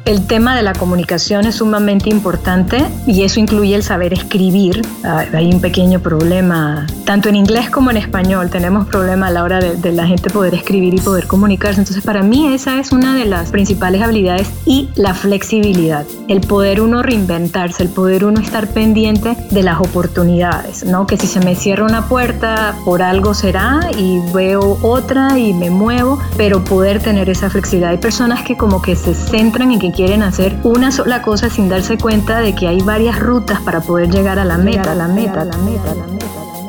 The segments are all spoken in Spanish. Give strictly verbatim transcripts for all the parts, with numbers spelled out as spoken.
El tema de la comunicación es sumamente importante y eso incluye el saber escribir. Uh, hay un pequeño problema, tanto en inglés como en español. Tenemos problema a la hora de, de la gente poder escribir y poder comunicarse. Entonces, para mí esa es una de las principales habilidades y la flexibilidad. El poder uno reinventarse, el poder uno estar pendiente de las oportunidades, ¿no? Que si se me cierra una puerta, por algo será y veo otra y me muevo, pero poder tener esa flexibilidad. Hay personas que como que se centran en que quieren hacer una sola cosa sin darse cuenta de que hay varias rutas para poder llegar a la meta, a la meta, a la meta, a la meta.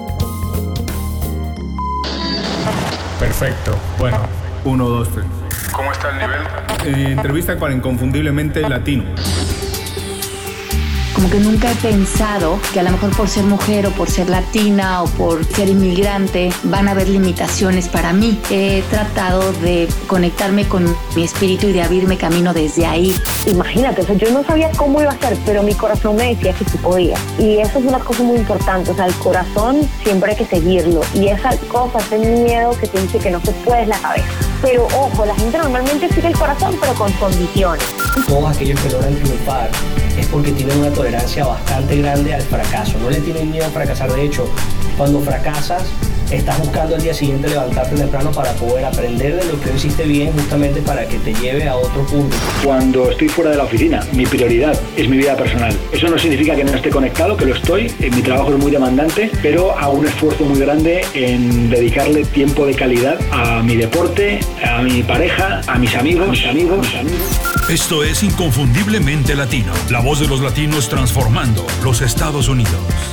Perfecto. Bueno, uno, dos, tres. ¿Cómo está el nivel? Eh, entrevista para Inconfundiblemente Latino. Como que nunca he pensado que a lo mejor por ser mujer o por ser latina o por ser inmigrante van a haber limitaciones para mí. He tratado de conectarme con mi espíritu y de abrirme camino desde ahí. Imagínate, o sea, yo no sabía cómo iba a ser, pero mi corazón me decía que sí podía. Y eso es una cosa muy importante, o sea, el corazón siempre hay que seguirlo. Y esa cosa, ese miedo que te dice que no se puede es la cabeza. Pero ojo, la gente normalmente sigue el corazón, pero con condiciones. Todos aquellos que logran triunfar es porque tienen una tolerancia bastante grande al fracaso. No le tienen miedo a fracasar. De hecho, cuando fracasas, estás buscando al día siguiente levantarte temprano para poder aprender de lo que hiciste bien, justamente para que te lleve a otro punto. Cuando estoy fuera de la oficina, mi prioridad es mi vida personal. Eso no significa que no esté conectado, que lo estoy. Mi trabajo es muy demandante, pero hago un esfuerzo muy grande en dedicarle tiempo de calidad a mi deporte, a mi pareja, a mis amigos, mis amigos, mis amigos. Esto es Inconfundiblemente Latino, la voz de los latinos transformando los Estados Unidos.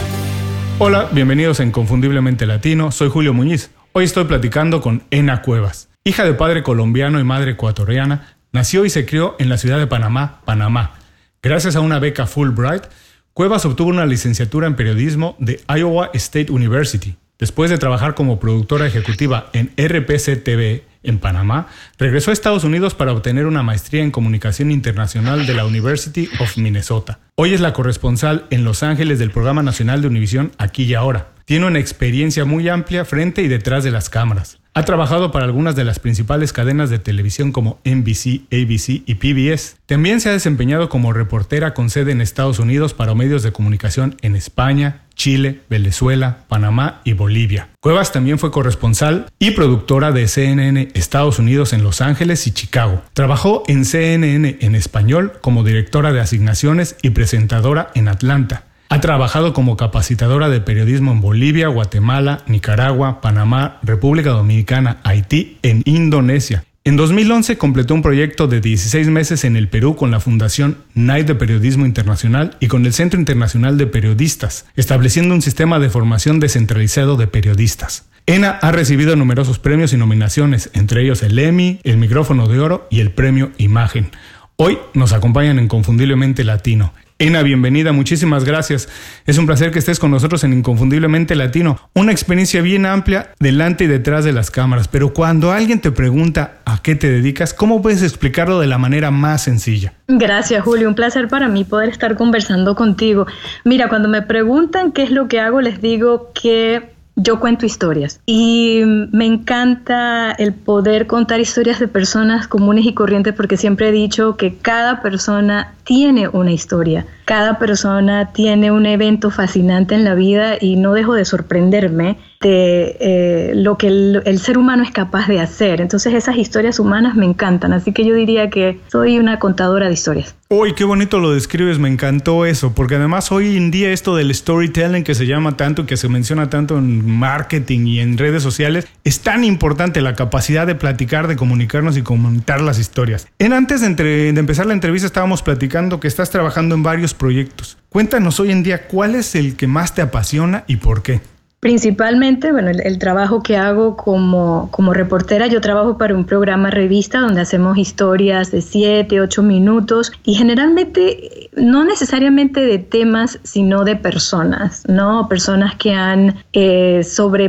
Hola, bienvenidos a Inconfundiblemente Latino, soy Julio Muñiz. Hoy estoy platicando con Ena Cuevas. Hija de padre colombiano y madre ecuatoriana, nació y se crió en la ciudad de Panamá, Panamá. Gracias a una beca Fulbright, Cuevas obtuvo una licenciatura en periodismo de Iowa State University. Después de trabajar como productora ejecutiva en R P C T V en Panamá, regresó a Estados Unidos para obtener una maestría en comunicación internacional de la University of Minnesota. Hoy es la corresponsal en Los Ángeles del Programa Nacional de Univisión Aquí y Ahora. Tiene una experiencia muy amplia frente y detrás de las cámaras. Ha trabajado para algunas de las principales cadenas de televisión como N B C, A B C y P B S. También se ha desempeñado como reportera con sede en Estados Unidos para medios de comunicación en España, Chile, Venezuela, Panamá y Bolivia. Cuevas también fue corresponsal y productora de C N N Estados Unidos en Los Ángeles y Chicago. Trabajó en C N N en español como directora de asignaciones y presentadora en Atlanta. Ha trabajado como capacitadora de periodismo en Bolivia, Guatemala, Nicaragua, Panamá, República Dominicana, Haití e Indonesia. En dos mil once completó un proyecto de dieciséis meses en el Perú con la Fundación Knight de Periodismo Internacional y con el Centro Internacional de Periodistas, estableciendo un sistema de formación descentralizado de periodistas. Ena ha recibido numerosos premios y nominaciones, entre ellos el Emmy, el Micrófono de Oro y el Premio Imagen. Hoy nos acompañan en Inconfundiblemente Latino. Ena, bienvenida, muchísimas gracias. Es un placer que estés con nosotros en Inconfundiblemente Latino. Una experiencia bien amplia delante y detrás de las cámaras, pero cuando alguien te pregunta a qué te dedicas, ¿cómo puedes explicarlo de la manera más sencilla? Gracias, Julio. Un placer para mí poder estar conversando contigo. Mira, cuando me preguntan qué es lo que hago, les digo que yo cuento historias y me encanta el poder contar historias de personas comunes y corrientes porque siempre he dicho que cada persona tiene una historia, cada persona tiene un evento fascinante en la vida y no dejo de sorprenderme de eh, lo que el, el ser humano es capaz de hacer. Entonces esas historias humanas me encantan, así que yo diría que soy una contadora de historias. Uy, qué bonito lo describes, me encantó eso, porque además hoy en día esto del storytelling que se llama tanto, que se menciona tanto en marketing y en redes sociales, es tan importante la capacidad de platicar, de comunicarnos y comentar las historias. En antes de, entre, de empezar la entrevista estábamos platicando que estás trabajando en varios proyectos. Cuéntanos hoy en día cuál es el que más te apasiona y por qué. Principalmente, bueno, el, el trabajo que hago como, como reportera, yo trabajo para un programa revista donde hacemos historias de siete, ocho minutos y generalmente no necesariamente de temas, sino de personas, ¿no? Personas que han eh,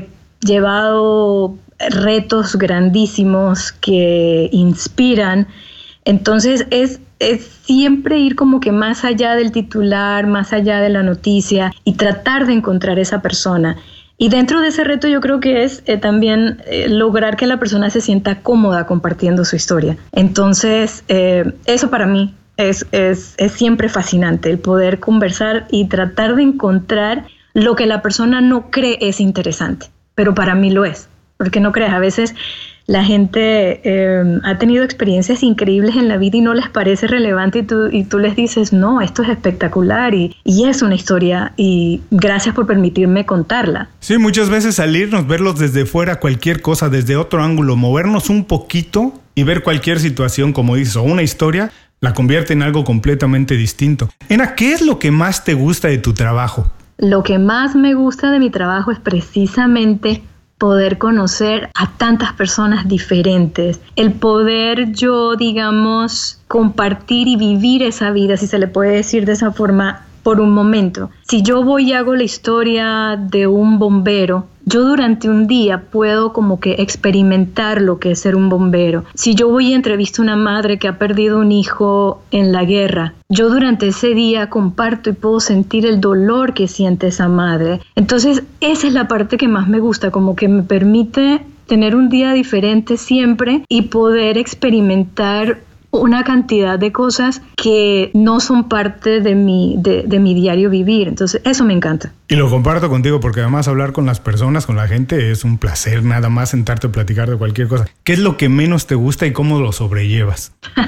sobrellevado retos grandísimos que inspiran. Entonces es es siempre ir como que más allá del titular, más allá de la noticia y tratar de encontrar esa persona. Y dentro de ese reto yo creo que es eh, también eh, lograr que la persona se sienta cómoda compartiendo su historia. Entonces, eh, eso para mí es, es, es siempre fascinante el poder conversar y tratar de encontrar lo que la persona no cree es interesante, pero para mí lo es. Porque no creas, a veces la gente eh, ha tenido experiencias increíbles en la vida y no les parece relevante y tú, y tú les dices, no, esto es espectacular y, y es una historia y gracias por permitirme contarla. Sí, muchas veces salirnos, verlos desde fuera, cualquier cosa, desde otro ángulo, movernos un poquito y ver cualquier situación, como dices, o una historia, la convierte en algo completamente distinto. Ena, ¿qué es lo que más te gusta de tu trabajo? Lo que más me gusta de mi trabajo es precisamente poder conocer a tantas personas diferentes, el poder yo, digamos, compartir y vivir esa vida, si se le puede decir de esa forma, por un momento. Si yo voy y hago la historia de un bombero, yo durante un día puedo como que experimentar lo que es ser un bombero. Si yo voy y entrevisto a una madre que ha perdido un hijo en la guerra, yo durante ese día comparto y puedo sentir el dolor que siente esa madre. Entonces, esa es la parte que más me gusta, como que me permite tener un día diferente siempre y poder experimentar una cantidad de cosas que no son parte de mi, de, de mi diario vivir. Entonces, eso me encanta. Y lo comparto contigo porque además hablar con las personas, con la gente, es un placer nada más sentarte a platicar de cualquier cosa. ¿Qué es lo que menos te gusta y cómo lo sobrellevas?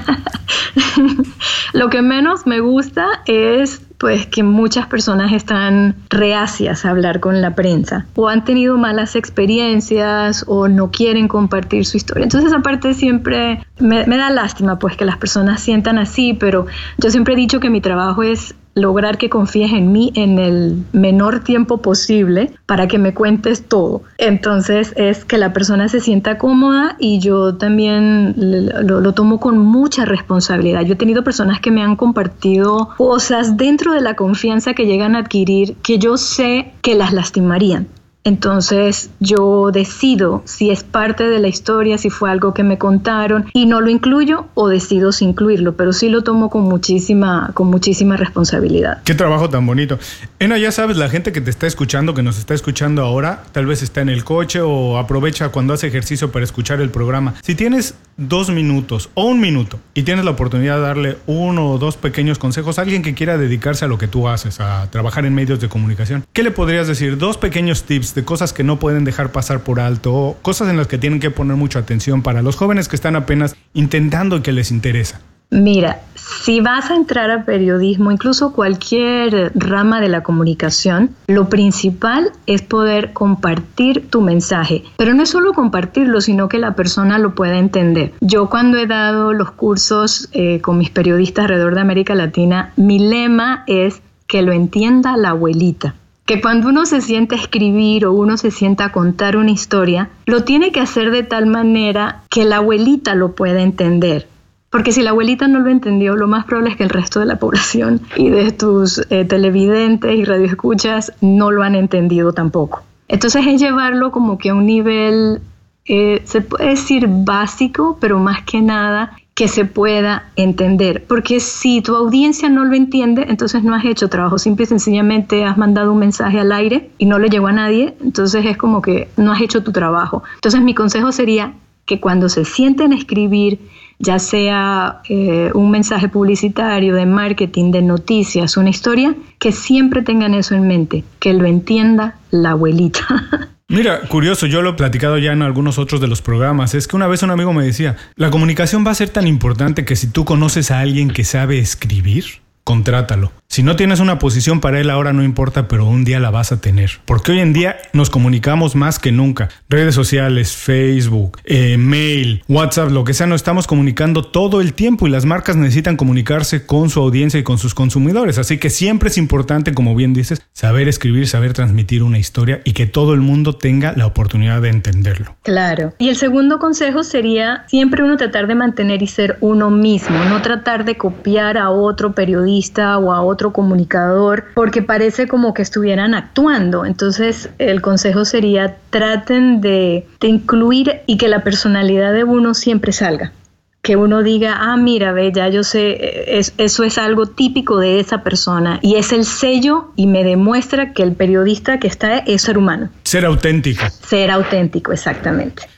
Lo que menos me gusta es pues que muchas personas están reacias a hablar con la prensa o han tenido malas experiencias o no quieren compartir su historia. Entonces esa parte siempre me, me da lástima pues que las personas sientan así, pero yo siempre he dicho que mi trabajo es lograr que confíes en mí en el menor tiempo posible para que me cuentes todo. Entonces es que la persona se sienta cómoda y yo también lo, lo tomo con mucha responsabilidad. Yo he tenido personas que me han compartido cosas dentro de la confianza que llegan a adquirir que yo sé que las lastimarían. Entonces yo decido si es parte de la historia, si fue algo que me contaron y no lo incluyo o decido sin incluirlo, pero sí lo tomo con muchísima, con muchísima responsabilidad. Qué trabajo tan bonito. Ena, ya sabes, la gente que te está escuchando, que nos está escuchando ahora, tal vez está en el coche o aprovecha cuando hace ejercicio para escuchar el programa. Si tienes dos minutos o un minuto y tienes la oportunidad de darle uno o dos pequeños consejos a alguien que quiera dedicarse a lo que tú haces, a trabajar en medios de comunicación, ¿qué le podrías decir? Dos pequeños tips de cosas que no pueden dejar pasar por alto o cosas en las que tienen que poner mucha atención para los jóvenes que están apenas intentando y que les interesa. Mira, si vas a entrar a periodismo, incluso cualquier rama de la comunicación, lo principal es poder compartir tu mensaje. Pero no es solo compartirlo, sino que la persona lo pueda entender. Yo cuando he dado los cursos eh, con mis periodistas alrededor de América Latina, mi lema es que lo entienda la abuelita. Que cuando uno se sienta a escribir o uno se sienta a contar una historia, lo tiene que hacer de tal manera que la abuelita lo pueda entender. Porque si la abuelita no lo entendió, lo más probable es que el resto de la población y de tus eh, televidentes y radioescuchas no lo han entendido tampoco. Entonces es llevarlo como que a un nivel, eh, se puede decir básico, pero más que nada que se pueda entender. Porque si tu audiencia no lo entiende, entonces no has hecho trabajo. Simple y sencillamente has mandado un mensaje al aire y no le llegó a nadie, entonces es como que no has hecho tu trabajo. Entonces mi consejo sería que cuando se sienten a escribir, ya sea eh, un mensaje publicitario, de marketing, de noticias, una historia, que siempre tengan eso en mente, que lo entienda la abuelita. Mira, curioso, yo lo he platicado ya en algunos otros de los programas, es que una vez un amigo me decía, la comunicación va a ser tan importante que si tú conoces a alguien que sabe escribir, contrátalo. Si no tienes una posición para él ahora no importa, pero un día la vas a tener. Porque hoy en día nos comunicamos más que nunca. Redes sociales, Facebook, eh, mail, WhatsApp, lo que sea, nos estamos comunicando todo el tiempo y las marcas necesitan comunicarse con su audiencia y con sus consumidores. Así que siempre es importante, como bien dices, saber escribir, saber transmitir una historia y que todo el mundo tenga la oportunidad de entenderlo. Claro. Y el segundo consejo sería siempre uno tratar de mantener y ser uno mismo, no tratar de copiar a otro periodista o a otro comunicador porque parece como que estuvieran actuando. Entonces el consejo sería traten de, de incluir y que la personalidad de uno siempre salga. Que uno diga, ah, mira, ve, ya yo sé, es, eso es algo típico de esa persona y es el sello y me demuestra que el periodista que está es ser humano. Ser auténtico. Ser auténtico, exactamente.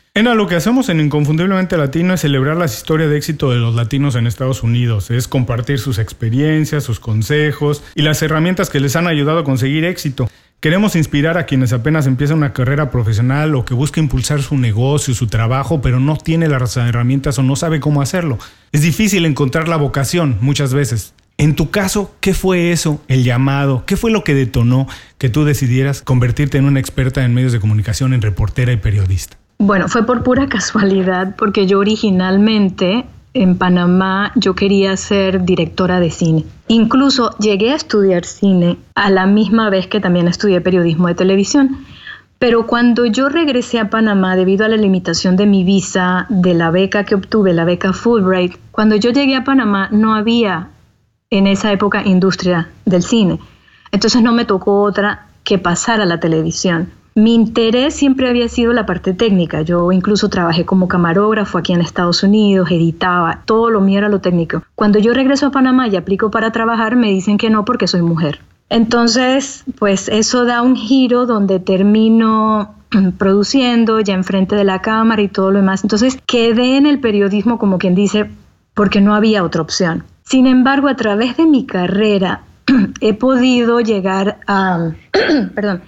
Ena, lo que hacemos en Inconfundiblemente Latino es celebrar las historias de éxito de los latinos en Estados Unidos. Es compartir sus experiencias, sus consejos y las herramientas que les han ayudado a conseguir éxito. Queremos inspirar a quienes apenas empiezan una carrera profesional o que busca impulsar su negocio, su trabajo, pero no tiene las herramientas o no sabe cómo hacerlo. Es difícil encontrar la vocación muchas veces. En tu caso, ¿qué fue eso, el llamado? ¿Qué fue lo que detonó que tú decidieras convertirte en una experta en medios de comunicación, en reportera y periodista? Bueno, fue por pura casualidad, porque yo originalmente en Panamá yo quería ser directora de cine. Incluso llegué a estudiar cine a la misma vez que también estudié periodismo de televisión. Pero cuando yo regresé a Panamá, debido a la limitación de mi visa, de la beca que obtuve, la beca Fulbright, cuando yo llegué a Panamá no había en esa época industria del cine. Entonces no me tocó otra que pasar a la televisión. Mi interés siempre había sido la parte técnica. Yo incluso trabajé como camarógrafo aquí en Estados Unidos, editaba, todo lo mío era lo técnico. Cuando yo regreso a Panamá y aplico para trabajar, me dicen que no porque soy mujer. Entonces, pues eso da un giro donde termino produciendo ya enfrente de la cámara y todo lo demás. Entonces quedé en el periodismo como quien dice, porque no había otra opción. Sin embargo, a través de mi carrera he podido llegar a... perdón.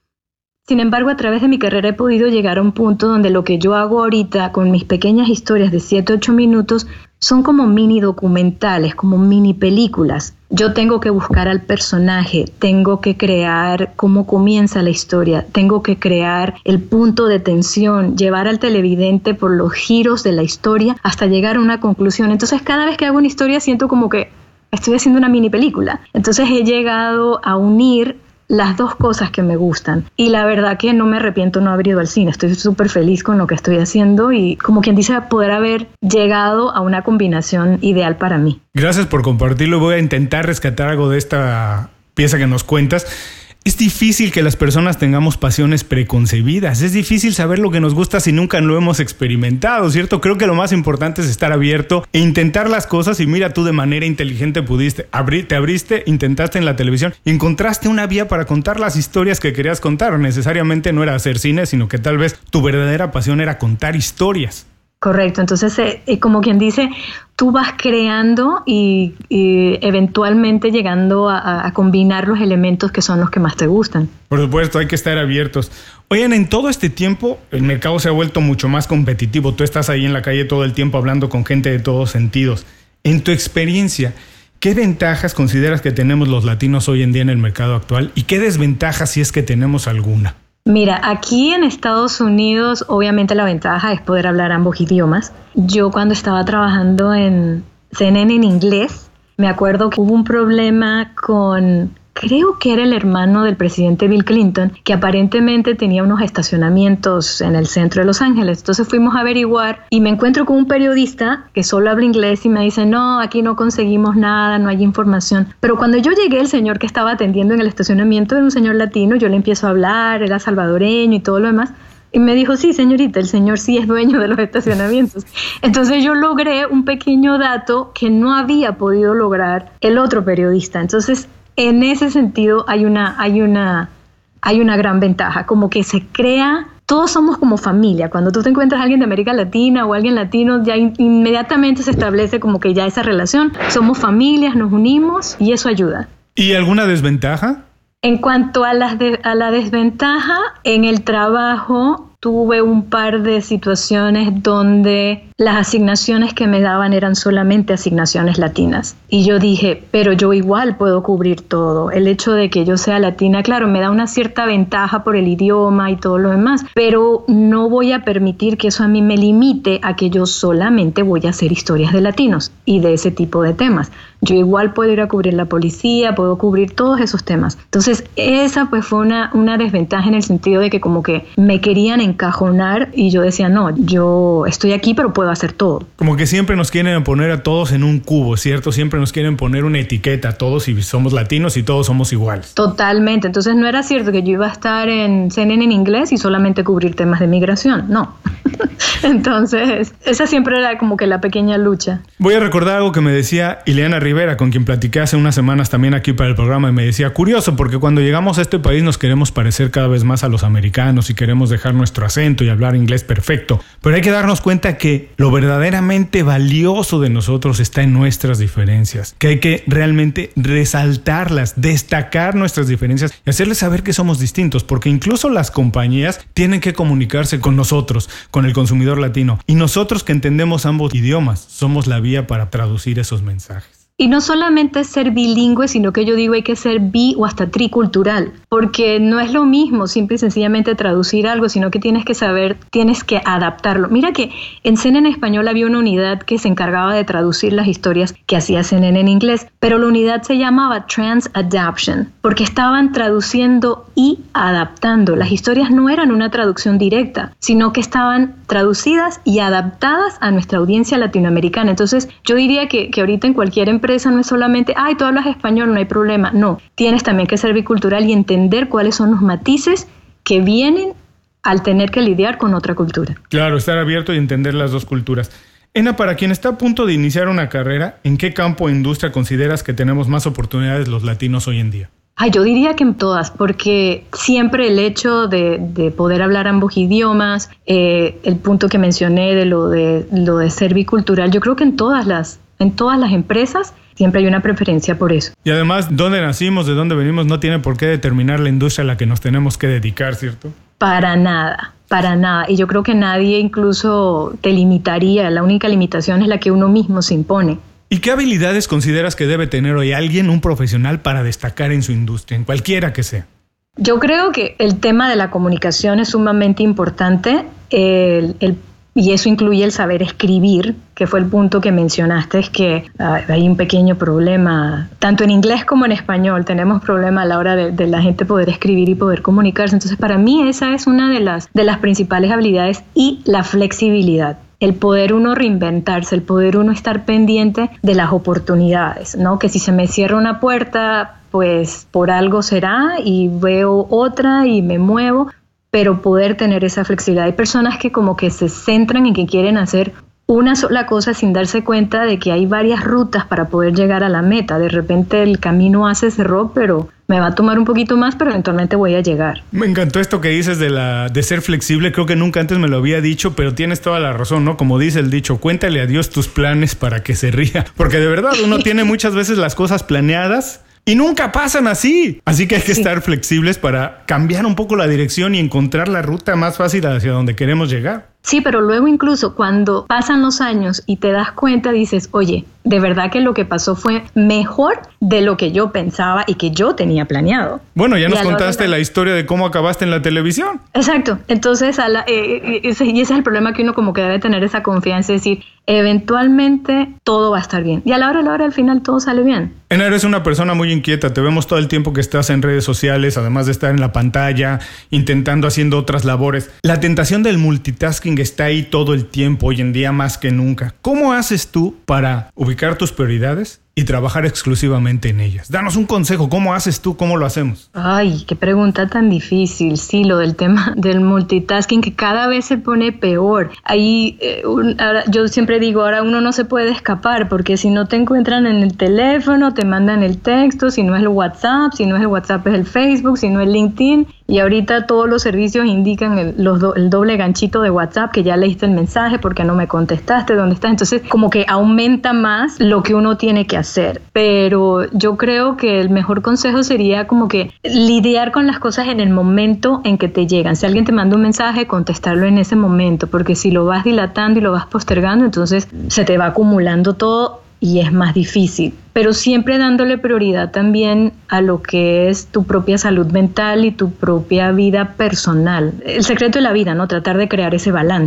Sin embargo, a través de mi carrera he podido llegar a un punto donde lo que yo hago ahorita con mis pequeñas historias de siete a ocho minutos son como mini documentales, como mini películas. Yo tengo que buscar al personaje, tengo que crear cómo comienza la historia, tengo que crear el punto de tensión, llevar al televidente por los giros de la historia hasta llegar a una conclusión. Entonces, cada vez que hago una historia siento como que estoy haciendo una mini película. Entonces, he llegado a unir las dos cosas que me gustan. Y la verdad que no me arrepiento no haber ido al cine. Estoy súper feliz con lo que estoy haciendo y, como quien dice, poder haber llegado a una combinación ideal para mí. Gracias por compartirlo. Voy a intentar rescatar algo de esta pieza que nos cuentas. Es difícil que las personas tengamos pasiones preconcebidas. Es difícil saber lo que nos gusta si nunca lo hemos experimentado, ¿cierto? Creo que lo más importante es estar abierto e intentar las cosas. Y mira, tú de manera inteligente pudiste, abrir, te abriste, intentaste en la televisión y encontraste una vía para contar las historias que querías contar. Necesariamente no era hacer cine, sino que tal vez tu verdadera pasión era contar historias. Correcto, entonces eh, como quien dice, tú vas creando y, y eventualmente llegando a, a combinar los elementos que son los que más te gustan. Por supuesto, hay que estar abiertos. Oigan, en todo este tiempo el mercado se ha vuelto mucho más competitivo. Tú estás ahí en la calle todo el tiempo hablando con gente de todos sentidos. En tu experiencia, ¿qué ventajas consideras que tenemos los latinos hoy en día en el mercado actual? ¿Y qué desventajas, si es que tenemos alguna? Mira, aquí en Estados Unidos obviamente la ventaja es poder hablar ambos idiomas. Yo cuando estaba trabajando en C N N en inglés, me acuerdo que hubo un problema con, creo que era el hermano del presidente Bill Clinton, que aparentemente tenía unos estacionamientos en el centro de Los Ángeles. Entonces fuimos a averiguar y me encuentro con un periodista que solo habla inglés y me dice, no, aquí no conseguimos nada, no hay información. Pero cuando yo llegué, el señor que estaba atendiendo en el estacionamiento era un señor latino, yo le empiezo a hablar, era salvadoreño y todo lo demás. Y me dijo, sí, señorita, el señor sí es dueño de los estacionamientos. Entonces yo logré un pequeño dato que no había podido lograr el otro periodista. Entonces, en ese sentido hay una, hay una, hay una gran ventaja, como que se crea, todos somos como familia. Cuando tú te encuentras a alguien de América Latina o alguien latino, ya in, inmediatamente se establece como que ya esa relación, somos familias, nos unimos y eso ayuda. ¿Y alguna desventaja? En cuanto a la, de, a la desventaja, en el trabajo tuve un par de situaciones donde las asignaciones que me daban eran solamente asignaciones latinas. Y yo dije, pero yo igual puedo cubrir todo. El hecho de que yo sea latina, claro, me da una cierta ventaja por el idioma y todo lo demás, pero no voy a permitir que eso a mí me limite a que yo solamente voy a hacer historias de latinos y de ese tipo de temas. Yo igual puedo ir a cubrir la policía, puedo cubrir todos esos temas. Entonces, esa pues fue una, una desventaja en el sentido de que como que me querían encajonar y yo decía, no, yo estoy aquí, pero puedo puedo hacer todo. Como que siempre nos quieren poner a todos en un cubo, ¿cierto? Siempre nos quieren poner una etiqueta a todos y somos latinos y todos somos iguales. Totalmente. Entonces no era cierto que yo iba a estar en C N N en inglés y solamente cubrir temas de migración. No. Entonces, esa siempre era como que la pequeña lucha. Voy a recordar algo que me decía Ileana Rivera, con quien platiqué hace unas semanas también aquí para el programa, y me decía, curioso, porque cuando llegamos a este país nos queremos parecer cada vez más a los americanos y queremos dejar nuestro acento y hablar inglés perfecto, pero hay que darnos cuenta que lo verdaderamente valioso de nosotros está en nuestras diferencias, que hay que realmente resaltarlas, destacar nuestras diferencias y hacerles saber que somos distintos, porque incluso las compañías tienen que comunicarse con nosotros, con el consumidor latino, y nosotros que entendemos ambos idiomas somos la vía para traducir esos mensajes. Y no solamente ser bilingüe, sino que yo digo hay que ser bi o hasta tricultural, porque no es lo mismo simple y sencillamente traducir algo, sino que tienes que saber, tienes que adaptarlo. Mira que en C N N en español había una unidad que se encargaba de traducir las historias que hacía C N N en inglés, pero la unidad se llamaba Trans-Adaption, porque estaban traduciendo y adaptando. Las historias no eran una traducción directa, sino que estaban traducidas y adaptadas a nuestra audiencia latinoamericana. Entonces yo diría que, que ahorita en cualquier empresa empresa no es solamente, ay, tú hablas español, no hay problema. No, tienes también que ser bicultural y entender cuáles son los matices que vienen al tener que lidiar con otra cultura. Claro, estar abierto y entender las dos culturas. Ena, para quien está a punto de iniciar una carrera, ¿en qué campo o industria consideras que tenemos más oportunidades los latinos hoy en día? Ay, yo diría que en todas, porque siempre el hecho de, de poder hablar ambos idiomas, eh, el punto que mencioné de lo de lo de ser bicultural, yo creo que en todas las En todas las empresas siempre hay una preferencia por eso. Y además, dónde nacimos, de dónde venimos, no tiene por qué determinar la industria a la que nos tenemos que dedicar, ¿cierto? Para nada, para nada. Y yo creo que nadie incluso te limitaría. La única limitación es la que uno mismo se impone. ¿Y qué habilidades consideras que debe tener hoy alguien, un profesional, para destacar en su industria, en cualquiera que sea? Yo creo que el tema de la comunicación es sumamente importante. El, el Y eso incluye el saber escribir, que fue el punto que mencionaste, es que uh, hay un pequeño problema, tanto en inglés como en español, tenemos problema a la hora de, de la gente poder escribir y poder comunicarse. Entonces, para mí esa es una de las, de las principales habilidades, y la flexibilidad. El poder uno reinventarse, el poder uno estar pendiente de las oportunidades, ¿no? Que si se me cierra una puerta, pues por algo será y veo otra y me muevo, pero poder tener esa flexibilidad. Hay personas que como que se centran en que quieren hacer una sola cosa sin darse cuenta de que hay varias rutas para poder llegar a la meta. De repente el camino A se cerró, pero me va a tomar un poquito más, pero eventualmente voy a llegar. Me encantó esto que dices de, la, de ser flexible. Creo que nunca antes me lo había dicho, pero tienes toda la razón, ¿no? Como dice el dicho, cuéntale a Dios tus planes para que se ría. Porque de verdad uno tiene muchas veces las cosas planeadas y nunca pasan así. Así que hay que sí. estar flexibles para cambiar un poco la dirección y encontrar la ruta más fácil hacia donde queremos llegar. Sí, pero luego incluso cuando pasan los años y te das cuenta, dices, oye, de verdad que lo que pasó fue mejor de lo que yo pensaba y que yo tenía planeado. Bueno, ya nos contaste la historia de cómo acabaste en la televisión. Exacto. Entonces, a la, eh, ese, y ese es el problema, que uno como que debe tener esa confianza, es decir, eventualmente todo va a estar bien. Y a la hora, a la hora, al final todo sale bien. Ena, eres una persona muy inquieta. Te vemos todo el tiempo que estás en redes sociales, además de estar en la pantalla, intentando, haciendo otras labores. La tentación del multitasking está ahí todo el tiempo, hoy en día más que nunca. ¿Cómo haces tú para ubicar tus prioridades y trabajar exclusivamente en ellas? Danos un consejo. ¿Cómo haces tú? ¿Cómo lo hacemos? Ay, qué pregunta tan difícil. Sí, lo del tema del multitasking, que cada vez se pone peor. Ahí, eh, un, ahora, yo siempre digo, ahora uno no se puede escapar, porque si no te encuentran en el teléfono, te mandan el texto, si no es el WhatsApp, si no es el WhatsApp es el Facebook, si no es LinkedIn. Y ahorita todos los servicios indican el, los do, el doble ganchito de WhatsApp, que ya leíste el mensaje porque no me contestaste, ¿dónde estás? Entonces como que aumenta más lo que uno tiene que hacer. Pero yo creo que el mejor consejo sería como que lidiar con las cosas en el momento en que te llegan. Si alguien te manda un mensaje, contestarlo en ese momento, porque si lo vas dilatando y lo vas postergando, entonces se te va acumulando todo y es más difícil. Pero siempre dándole prioridad también a lo que es tu propia salud mental y tu propia vida personal. El secreto de la vida, ¿no? Tratar de crear ese balance.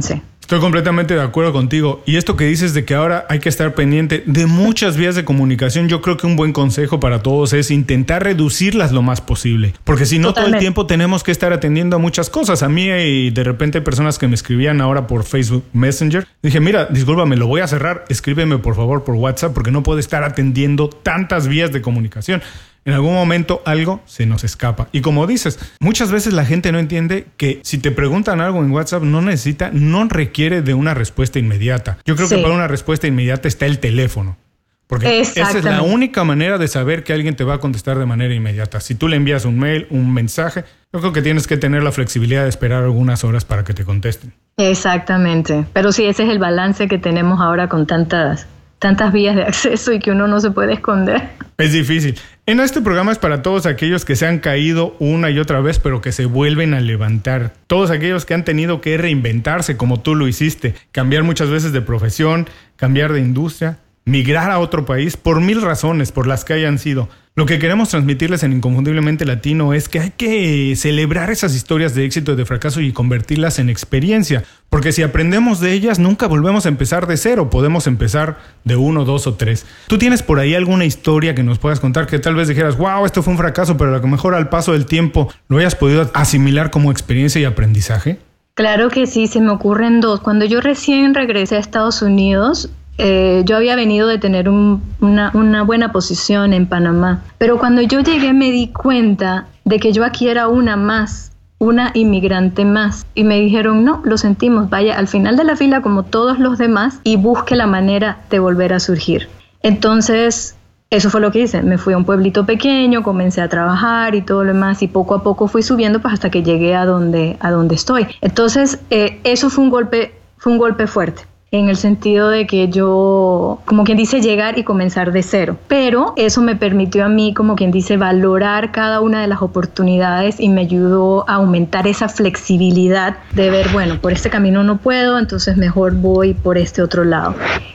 Estoy completamente de acuerdo contigo. Y esto que dices de que ahora hay que estar pendiente de muchas vías de comunicación, yo creo que un buen consejo para todos es intentar reducirlas lo más posible. Porque si no, Totalmente. Todo el tiempo tenemos que estar atendiendo a muchas cosas. A mí y de repente hay personas que me escribían ahora por Facebook Messenger. Dije, mira, discúlpame, lo voy a cerrar. Escríbeme por favor por WhatsApp porque no puedo estar atendiendo tantas vías de comunicación. En algún momento algo se nos escapa. Y como dices, muchas veces la gente no entiende que si te preguntan algo en WhatsApp no necesita, no requiere de una respuesta inmediata. Yo creo sí. que para una respuesta inmediata está el teléfono. Porque esa es la única manera de saber que alguien te va a contestar de manera inmediata. Si tú le envías un mail, un mensaje, yo creo que tienes que tener la flexibilidad de esperar algunas horas para que te contesten. Exactamente. Pero sí, ese es el balance que tenemos ahora con tantas... tantas vías de acceso y que uno no se puede esconder. Es difícil. En este programa es para todos aquellos que se han caído una y otra vez, pero que se vuelven a levantar. Todos aquellos que han tenido que reinventarse como tú lo hiciste, cambiar muchas veces de profesión, cambiar de industria, migrar a otro país por mil razones, por las que hayan sido. Lo que queremos transmitirles en Inconfundiblemente Latino es que hay que celebrar esas historias de éxito y de fracaso y convertirlas en experiencia. Porque si aprendemos de ellas, nunca volvemos a empezar de cero. Podemos empezar de uno, dos o tres. ¿Tú tienes por ahí alguna historia que nos puedas contar que tal vez dijeras, wow, esto fue un fracaso, pero a lo mejor al paso del tiempo lo hayas podido asimilar como experiencia y aprendizaje? Claro que sí, se me ocurren dos. Cuando yo recién regresé a Estados Unidos, Eh, yo había venido de tener un, una, una buena posición en Panamá, pero cuando yo llegué me di cuenta de que yo aquí era una más, una inmigrante más, y me dijeron, no, lo sentimos, vaya al final de la fila como todos los demás y busque la manera de volver a surgir. Entonces, eso fue lo que hice, me fui a un pueblito pequeño, comencé a trabajar y todo lo demás, y poco a poco fui subiendo pues hasta que llegué a donde, a donde estoy. Entonces, eh, eso fue un golpe, fue un golpe fuerte, en el sentido de que yo, como quien dice, llegar y comenzar de cero. Pero eso me permitió a mí, como quien dice, valorar cada una de las oportunidades y me ayudó a aumentar esa flexibilidad de ver, bueno, por este camino no puedo, entonces mejor voy por este otro lado.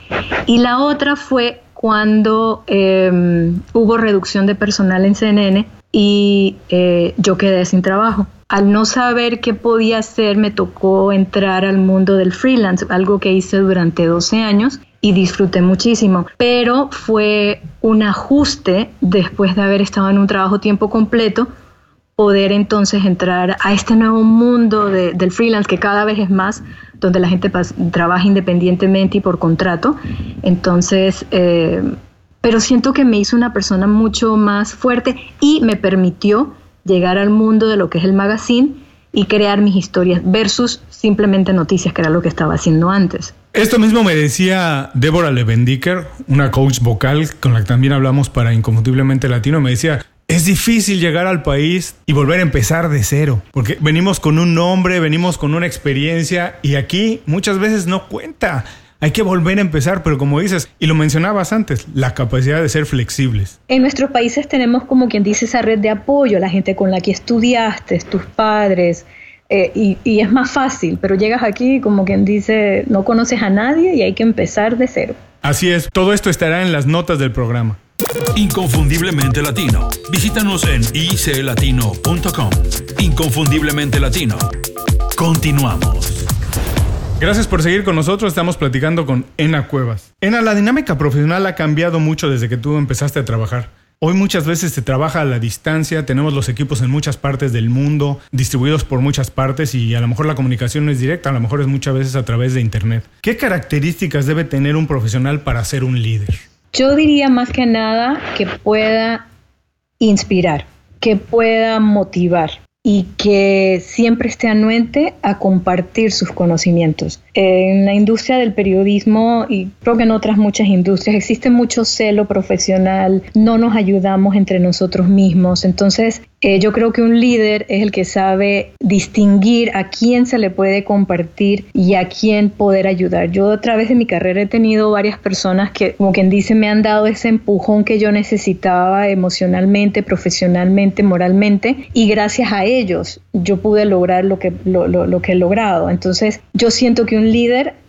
Y la otra fue cuando eh, hubo reducción de personal en C N N y eh, yo quedé sin trabajo. Al no saber qué podía hacer, me tocó entrar al mundo del freelance, algo que hice durante doce años y disfruté muchísimo. Pero fue un ajuste después de haber estado en un trabajo tiempo completo, poder entonces entrar a este nuevo mundo de, del freelance que cada vez es más, donde la gente pas- trabaja independientemente y por contrato. Entonces, eh, pero siento que me hizo una persona mucho más fuerte y me permitió llegar al mundo de lo que es el magazine y crear mis historias versus simplemente noticias, que era lo que estaba haciendo antes. Esto mismo me decía Débora Levendicker, una coach vocal con la que también hablamos para Inconfundiblemente Latino. Me decía, es difícil llegar al país y volver a empezar de cero, porque venimos con un nombre, venimos con una experiencia y aquí muchas veces no cuenta. Hay que volver a empezar, pero como dices, y lo mencionabas antes, la capacidad de ser flexibles. En nuestros países tenemos, como quien dice, esa red de apoyo, la gente con la que estudiaste, tus padres, eh, y, y es más fácil, pero llegas aquí, como quien dice, no conoces a nadie y hay que empezar de cero. Así es, todo esto estará en las notas del programa. Inconfundiblemente Latino. Visítanos en i c latino punto com. Inconfundiblemente Latino. Continuamos. Gracias por seguir con nosotros. Estamos platicando con Ena Cuevas. Ena, la dinámica profesional ha cambiado mucho desde que tú empezaste a trabajar. Hoy muchas veces se trabaja a la distancia, tenemos los equipos en muchas partes del mundo, distribuidos por muchas partes y a lo mejor la comunicación no es directa, a lo mejor es muchas veces a través de internet. ¿Qué características debe tener un profesional para ser un líder? Yo diría más que nada que pueda inspirar, que pueda motivar y que siempre esté anuente a compartir sus conocimientos. En la industria del periodismo y creo que en otras muchas industrias existe mucho celo profesional, no nos ayudamos entre nosotros mismos. Entonces eh, yo creo que un líder es el que sabe distinguir a quién se le puede compartir y a quién poder ayudar. Yo a través de mi carrera he tenido varias personas que, como quien dice, me han dado ese empujón que yo necesitaba emocionalmente, profesionalmente, moralmente, y gracias a ellos yo pude lograr lo que, lo, lo, lo que he logrado. Entonces yo siento que un líder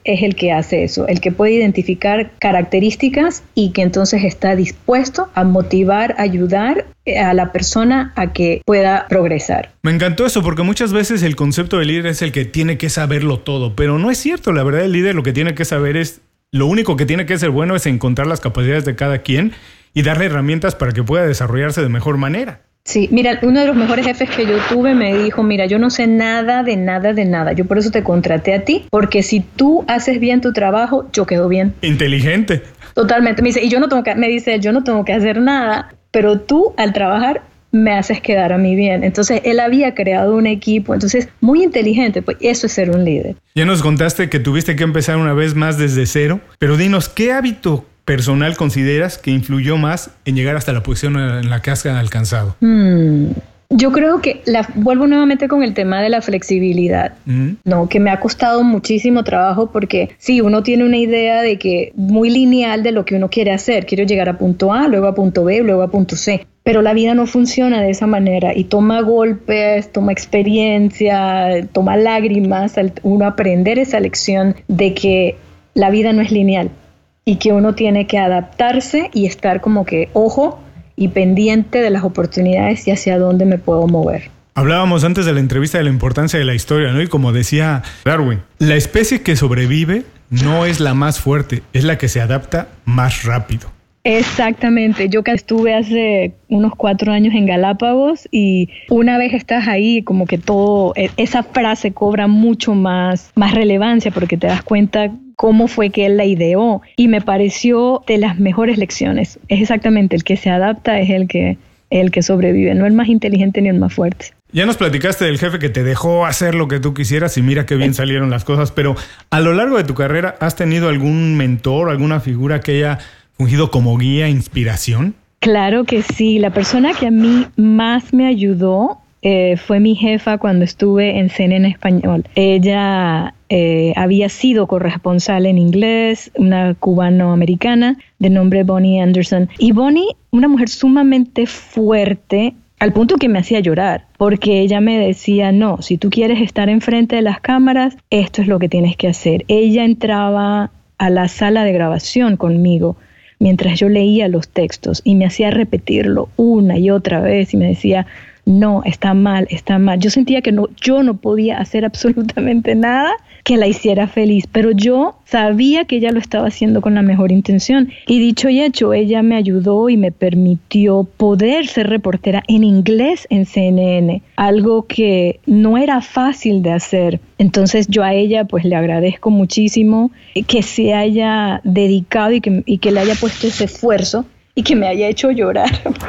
es el que hace eso, el que puede identificar características y que entonces está dispuesto a motivar, ayudar a la persona a que pueda progresar. Me encantó eso porque muchas veces el concepto de líder es el que tiene que saberlo todo, pero no es cierto. La verdad, el líder lo que tiene que saber es, lo único que tiene que ser bueno es encontrar las capacidades de cada quien y darle herramientas para que pueda desarrollarse de mejor manera. Sí, mira, uno de los mejores jefes que yo tuve me dijo, mira, yo no sé nada de nada de nada, yo por eso te contraté a ti, porque si tú haces bien tu trabajo, yo quedo bien. Inteligente. Totalmente, me dice, y yo no tengo que, me dice, yo no tengo que hacer nada, pero tú al trabajar me haces quedar a mí bien. Entonces, él había creado un equipo, entonces, muy inteligente, pues eso es ser un líder. Ya nos contaste que tuviste que empezar una vez más desde cero, pero dinos, ¿qué hábito personal consideras que influyó más en llegar hasta la posición en la que has alcanzado? Hmm, yo creo que la, vuelvo nuevamente con el tema de la flexibilidad, mm. ¿no? Que me ha costado muchísimo trabajo porque sí, uno tiene una idea de que muy lineal de lo que uno quiere hacer. Quiero llegar a punto A, luego a punto B, luego a punto C. Pero la vida no funciona de esa manera y toma golpes, toma experiencia, toma lágrimas, uno aprender esa lección de que la vida no es lineal. Y que uno tiene que adaptarse y estar como que ojo y pendiente de las oportunidades y hacia dónde me puedo mover. Hablábamos antes de la entrevista de la importancia de la historia, ¿no? Y como decía Darwin, la especie que sobrevive no es la más fuerte, es la que se adapta más rápido. Exactamente, yo estuve hace unos cuatro años en Galápagos y una vez estás ahí como que todo, esa frase cobra mucho más, más relevancia porque te das cuenta cómo fue que él la ideó y me pareció de las mejores lecciones. Es exactamente el que se adapta es el que, el que sobrevive, no el más inteligente ni el más fuerte. Ya nos platicaste del jefe que te dejó hacer lo que tú quisieras y mira qué bien salieron las cosas, pero a lo largo de tu carrera, ¿has tenido algún mentor, alguna figura que haya fungido como guía, inspiración? Claro que sí. La persona que a mí más me ayudó eh, fue mi jefa cuando estuve en C N N Español. Ella eh, había sido corresponsal en inglés, una cubano-americana de nombre Bonnie Anderson. Y Bonnie, una mujer sumamente fuerte, al punto que me hacía llorar, porque ella me decía, no, si tú quieres estar enfrente de las cámaras, esto es lo que tienes que hacer. Ella entraba a la sala de grabación conmigo mientras yo leía los textos y me hacía repetirlo una y otra vez y me decía, no, está mal, está mal. Yo sentía que no, yo no podía hacer absolutamente nada que la hiciera feliz, pero yo sabía que ella lo estaba haciendo con la mejor intención. Y dicho y hecho, ella me ayudó y me permitió poder ser reportera en inglés en C N N, algo que no era fácil de hacer. Entonces yo a ella pues le agradezco muchísimo que se haya dedicado y que, y que le haya puesto ese esfuerzo y que me haya hecho llorar.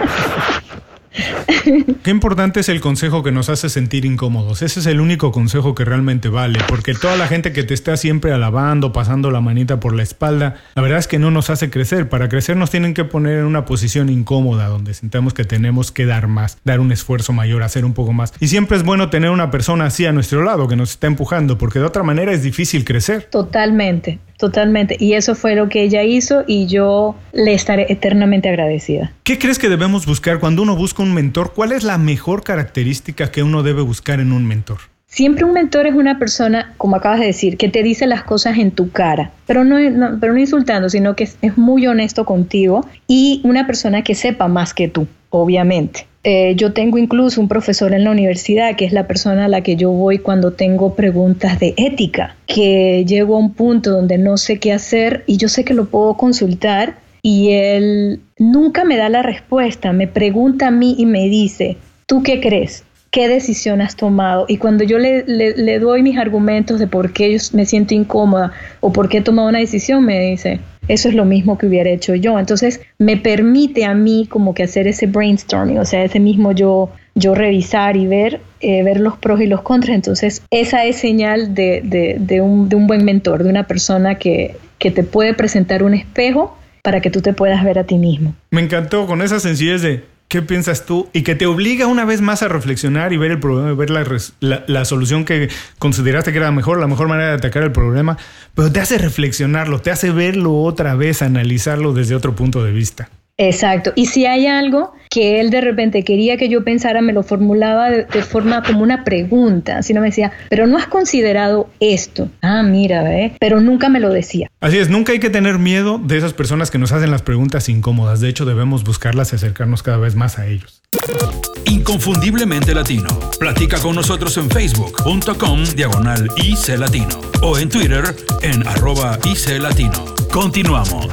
Qué importante es el consejo que nos hace sentir incómodos. Ese es el único consejo que realmente vale, porque toda la gente que te está siempre alabando, pasando la manita por la espalda, la verdad es que no nos hace crecer. Para crecer nos tienen que poner en una posición incómoda donde sintamos que tenemos que dar más, dar un esfuerzo mayor, hacer un poco más. Y siempre es bueno tener una persona así a nuestro lado que nos está empujando, porque de otra manera es difícil crecer. Totalmente, totalmente. Y eso fue lo que ella hizo y yo le estaré eternamente agradecida. ¿Qué crees que debemos buscar cuando uno busca un mentor? ¿Cuál es la mejor característica que uno debe buscar en un mentor? Siempre un mentor es una persona, como acabas de decir, que te dice las cosas en tu cara, pero no, no, pero no insultando, sino que es, es muy honesto contigo y una persona que sepa más que tú, obviamente. Eh, yo tengo incluso un profesor en la universidad que es la persona a la que yo voy cuando tengo preguntas de ética, que llego a un punto donde no sé qué hacer y yo sé que lo puedo consultar y él nunca me da la respuesta, me pregunta a mí y me dice, ¿tú qué crees? ¿Qué decisión has tomado? Y cuando yo le, le, le doy mis argumentos de por qué yo me siento incómoda o por qué he tomado una decisión, me dice, eso es lo mismo que hubiera hecho yo. Entonces me permite a mí como que hacer ese brainstorming, o sea, ese mismo yo, yo revisar y ver, eh, ver los pros y los contras. Entonces esa es señal de, de, de, un, de un buen mentor, de una persona que, que te puede presentar un espejo para que tú te puedas ver a ti mismo. Me encantó con esa sencillez de ¿qué piensas tú? Y que te obliga una vez más a reflexionar y ver el problema, ver la, la, la solución que consideraste que era mejor, la mejor manera de atacar el problema, pero te hace reflexionarlo, te hace verlo otra vez, analizarlo desde otro punto de vista. Exacto. Y si hay algo que él de repente quería que yo pensara, me lo formulaba de, de forma como una pregunta. Si no me decía, pero no has considerado esto. Ah, mira, ¿eh? Pero nunca me lo decía. Así es, nunca hay que tener miedo de esas personas que nos hacen las preguntas incómodas. De hecho, debemos buscarlas y acercarnos cada vez más a ellos. Inconfundiblemente Latino. Platica con nosotros en facebook.com diagonal IC Latino o en Twitter en arroba IC Latino. Continuamos.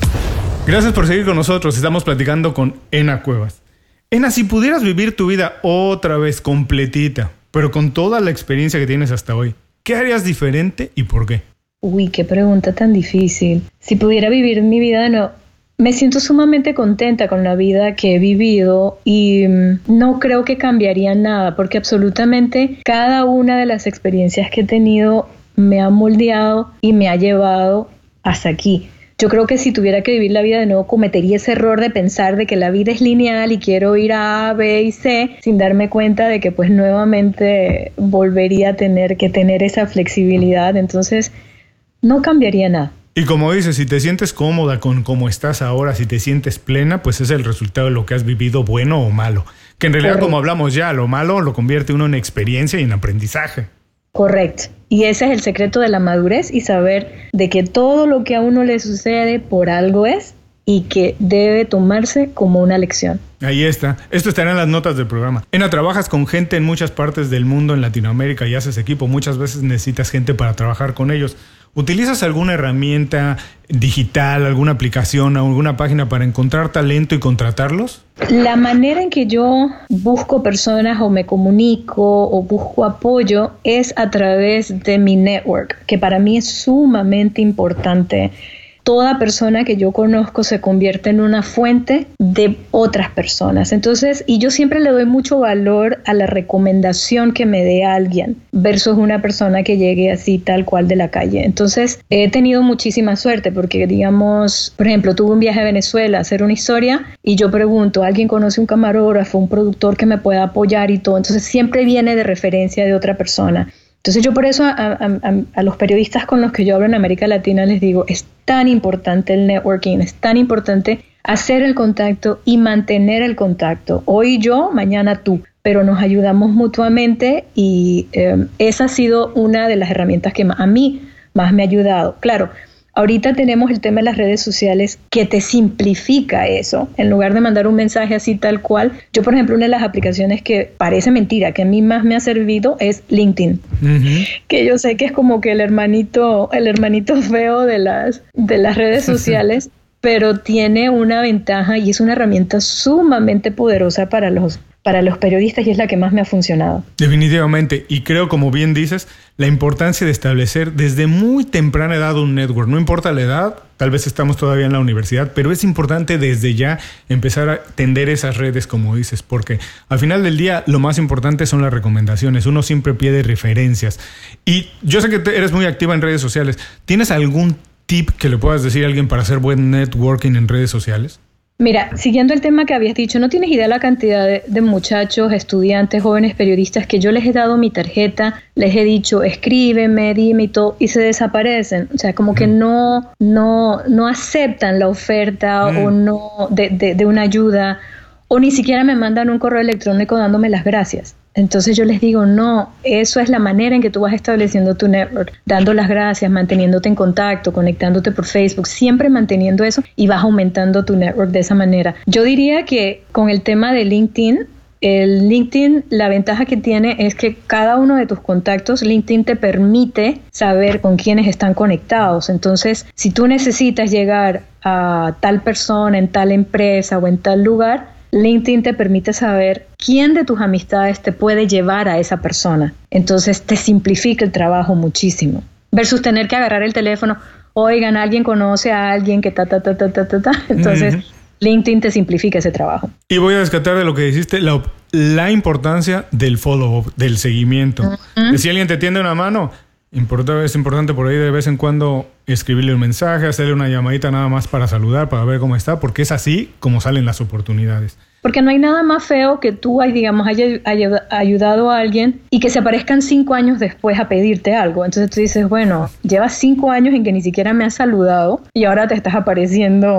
Gracias por seguir con nosotros. Estamos platicando con Ena Cuevas. Ena, si pudieras vivir tu vida otra vez completita, pero con toda la experiencia que tienes hasta hoy, ¿qué harías diferente y por qué? Uy, qué pregunta tan difícil. Si pudiera vivir mi vida de nuevo, me siento sumamente contenta con la vida que he vivido y mm, no creo que cambiaría nada, porque absolutamente cada una de las experiencias que he tenido me ha moldeado y me ha llevado hasta aquí. Yo creo que si tuviera que vivir la vida de nuevo, cometería ese error de pensar de que la vida es lineal y quiero ir a A, B y C, sin darme cuenta de que pues nuevamente volvería a tener que tener esa flexibilidad. Entonces, no cambiaría nada. Y como dices, si te sientes cómoda con cómo estás ahora, si te sientes plena, pues es el resultado de lo que has vivido, bueno o malo. Que en realidad, Correcto. Como hablamos ya, lo malo lo convierte uno en experiencia y en aprendizaje. Correcto. Y ese es el secreto de la madurez y saber de que todo lo que a uno le sucede por algo es y que debe tomarse como una lección. Ahí está. Esto estará en las notas del programa. Ena, trabajas con gente en muchas partes del mundo, en Latinoamérica, y haces equipo. Muchas veces necesitas gente para trabajar con ellos. ¿Utilizas alguna herramienta digital, alguna aplicación o alguna página para encontrar talento y contratarlos? La manera en que yo busco personas o me comunico o busco apoyo es a través de mi network, que para mí es sumamente importante. Toda persona que yo conozco se convierte en una fuente de otras personas. Entonces, y yo siempre le doy mucho valor a la recomendación que me dé alguien versus una persona que llegue así tal cual de la calle. Entonces, he tenido muchísima suerte porque, digamos, por ejemplo, tuve un viaje a Venezuela a hacer una historia y yo pregunto, ¿alguien conoce un camarógrafo, un productor que me pueda apoyar y todo? Entonces, siempre viene de referencia de otra persona. Entonces yo por eso a, a, a, a los periodistas con los que yo hablo en América Latina les digo, es tan importante el networking, es tan importante hacer el contacto y mantener el contacto. Hoy yo, mañana tú, pero nos ayudamos mutuamente y eh, esa ha sido una de las herramientas que a mí más me ha ayudado. Claro, ahorita tenemos el tema de las redes sociales que te simplifica eso. En lugar de mandar un mensaje así tal cual, yo por ejemplo una de las aplicaciones que parece mentira, que a mí más me ha servido es LinkedIn. Uh-huh. Que yo sé que es como que el hermanito, el hermanito feo de las, de las redes sociales, pero tiene una ventaja y es una herramienta sumamente poderosa para los para los periodistas y es la que más me ha funcionado. Definitivamente, y creo, como bien dices, la importancia de establecer desde muy temprana edad un network. No importa la edad, tal vez estamos todavía en la universidad, pero es importante desde ya empezar a tender esas redes, como dices, porque al final del día lo más importante son las recomendaciones. Uno siempre pide referencias. Y yo sé que eres muy activa en redes sociales. ¿Tienes algún tip que le puedas decir a alguien para hacer buen networking en redes sociales? Mira, siguiendo el tema que habías dicho, no tienes idea la cantidad de, de muchachos, estudiantes, jóvenes periodistas que yo les he dado mi tarjeta, les he dicho escríbeme, dime y todo, y se desaparecen. O sea, como mm. que no, no, no aceptan la oferta mm. o no de, de, de una ayuda, o ni siquiera me mandan un correo electrónico dándome las gracias. Entonces yo les digo, no, eso es la manera en que tú vas estableciendo tu network, dando las gracias, manteniéndote en contacto, conectándote por Facebook, siempre manteniendo eso y vas aumentando tu network de esa manera. Yo diría que con el tema de LinkedIn, el LinkedIn, la ventaja que tiene es que cada uno de tus contactos, LinkedIn te permite saber con quiénes están conectados. Entonces, si tú necesitas llegar a tal persona en tal empresa o en tal lugar, LinkedIn te permite saber quién de tus amistades te puede llevar a esa persona. Entonces te simplifica el trabajo muchísimo. Versus tener que agarrar el teléfono, oigan, alguien conoce a alguien que ta, ta, ta, ta, ta, ta, ta. Entonces uh-huh. LinkedIn te simplifica ese trabajo. Y voy a rescatar de lo que dijiste la, la importancia del follow-up, del seguimiento. Uh-huh. Si alguien te tiende una mano, importa, es importante por ahí de vez en cuando escribirle un mensaje, hacerle una llamadita nada más para saludar, para ver cómo está, porque es así como salen las oportunidades. Porque no hay nada más feo que tú, digamos, hayas ayudado a alguien y que se aparezcan cinco años después a pedirte algo. Entonces tú dices, bueno, llevas cinco años en que ni siquiera me has saludado y ahora te estás apareciendo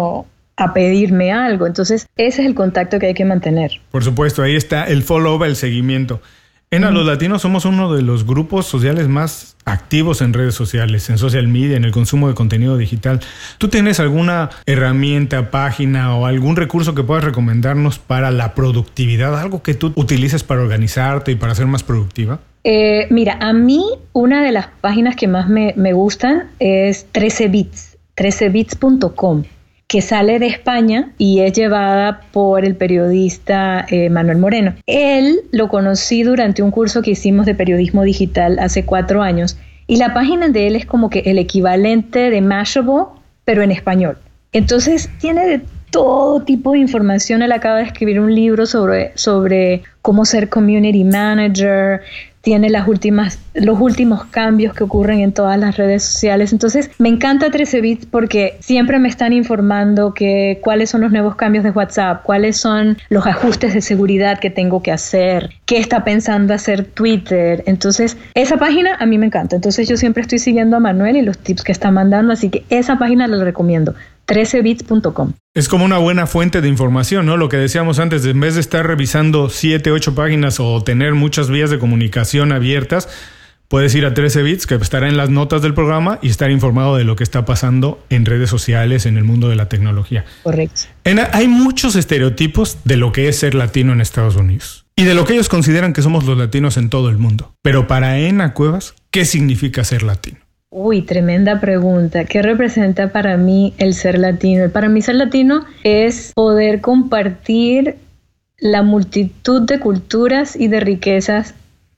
a pedirme algo. Entonces, ese es el contacto que hay que mantener. Por supuesto, ahí está el follow-up, el seguimiento. Ena, los latinos somos uno de los grupos sociales más activos en redes sociales, en social media, en el consumo de contenido digital. ¿Tú tienes alguna herramienta, página o algún recurso que puedas recomendarnos para la productividad? ¿Algo que tú utilices para organizarte y para ser más productiva? Eh, mira, a mí una de las páginas que más me, me gustan es trece bits, trece bits punto com. Que sale de España y es llevada por el periodista eh, Manuel Moreno. Él lo conocí durante un curso que hicimos de periodismo digital hace cuatro años y la página de él es como que el equivalente de Mashable, pero en español. Entonces tiene de todo tipo de información. Él acaba de escribir un libro sobre, sobre cómo ser community manager. Tiene las últimas, los últimos cambios que ocurren en todas las redes sociales. Entonces, me encanta trece bits porque siempre me están informando que cuáles son los nuevos cambios de WhatsApp, cuáles son los ajustes de seguridad que tengo que hacer, qué está pensando hacer Twitter. Entonces, esa página a mí me encanta. Entonces, yo siempre estoy siguiendo a Manuel y los tips que está mandando, así que esa página la recomiendo. trece bits punto com. Es como una buena fuente de información, ¿no? Lo que decíamos antes, en vez de estar revisando siete, ocho páginas o tener muchas vías de comunicación abiertas, puedes ir a trece bits, que estará en las notas del programa, y estar informado de lo que está pasando en redes sociales, en el mundo de la tecnología. Correcto. Ena, hay muchos estereotipos de lo que es ser latino en Estados Unidos y de lo que ellos consideran que somos los latinos en todo el mundo. Pero para Ena Cuevas, ¿qué significa ser latino? Uy, tremenda pregunta. ¿Qué representa para mí el ser latino? Para mí ser latino es poder compartir la multitud de culturas y de riquezas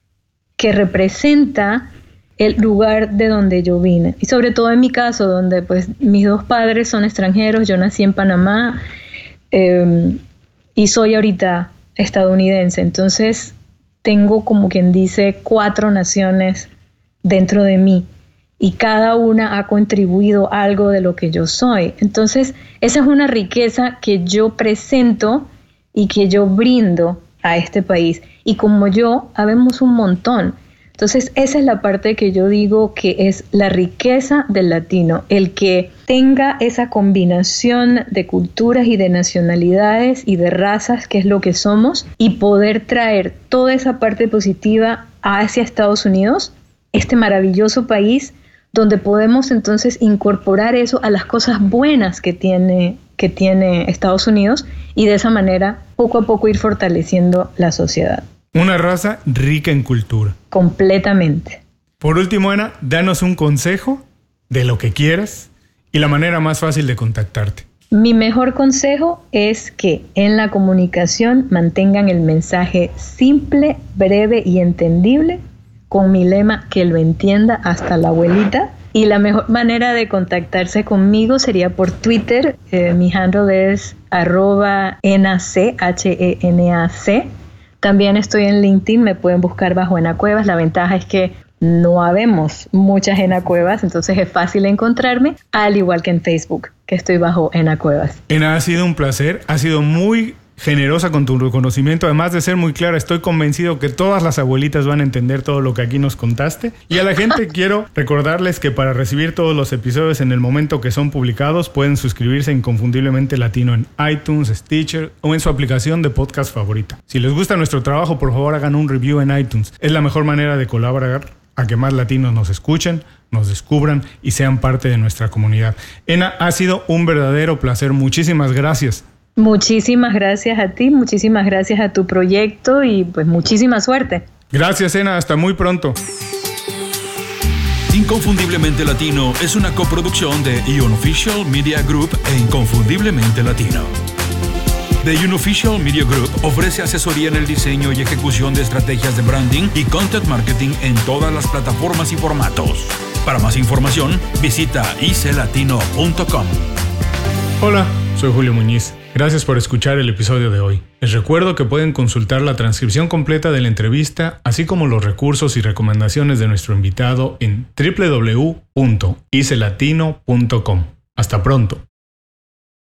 que representa el lugar de donde yo vine. Y sobre todo en mi caso, donde pues mis dos padres son extranjeros, yo nací en Panamá eh, y soy ahorita estadounidense. Entonces tengo, como quien dice, cuatro naciones dentro de mí. Y cada una ha contribuido algo de lo que yo soy. Entonces, esa es una riqueza que yo presento y que yo brindo a este país. Y como yo, habemos un montón. Entonces, esa es la parte que yo digo que es la riqueza del latino. El que tenga esa combinación de culturas y de nacionalidades y de razas, que es lo que somos, y poder traer toda esa parte positiva hacia Estados Unidos, este maravilloso país, donde podemos entonces incorporar eso a las cosas buenas que tiene, que tiene Estados Unidos y de esa manera poco a poco ir fortaleciendo la sociedad. Una raza rica en cultura. Completamente. Por último, Ena, danos un consejo de lo que quieras y la manera más fácil de contactarte. Mi mejor consejo es que en la comunicación mantengan el mensaje simple, breve y entendible, con mi lema, que lo entienda hasta la abuelita. Y la mejor manera de contactarse conmigo sería por Twitter. Eh, mi handle es arroba enac, H E N A C. También estoy en LinkedIn, me pueden buscar bajo Ena Cuevas. La ventaja es que no habemos muchas Ena Cuevas, entonces es fácil encontrarme, al igual que en Facebook, que estoy bajo Ena Cuevas. Ena, ha sido un placer, ha sido muy generosa con tu reconocimiento, además de ser muy clara. Estoy convencido que todas las abuelitas van a entender todo lo que aquí nos contaste. Y a la gente quiero recordarles que para recibir todos los episodios en el momento que son publicados, pueden suscribirse a Inconfundiblemente Latino en iTunes, Stitcher o en su aplicación de podcast favorita. Si les gusta nuestro trabajo, por favor hagan un review en iTunes. Es la mejor manera de colaborar a que más latinos nos escuchen, nos descubran y sean parte de nuestra comunidad. Ena, ha sido un verdadero placer. Muchísimas gracias. Muchísimas gracias a ti, muchísimas gracias a tu proyecto y pues muchísima suerte. Gracias, Ena, hasta muy pronto. Inconfundiblemente Latino es una coproducción de Unofficial Media Group e Inconfundiblemente Latino. The Unofficial Media Group ofrece asesoría en el diseño y ejecución de estrategias de branding y content marketing en todas las plataformas y formatos. Para más información, visita i c latino punto com. Hola, soy Julio Muñiz. Gracias por escuchar el episodio de hoy. Les recuerdo que pueden consultar la transcripción completa de la entrevista, así como los recursos y recomendaciones de nuestro invitado en doble u doble u doble u punto i c latino punto com. Hasta pronto.